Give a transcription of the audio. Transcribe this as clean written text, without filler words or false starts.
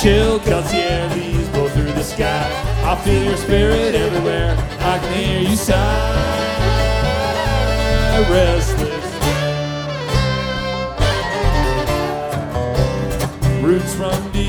Chill cuts the air, leaves blow through the sky. I feel your spirit everywhere. I can hear you sigh. Restless. Roots from deep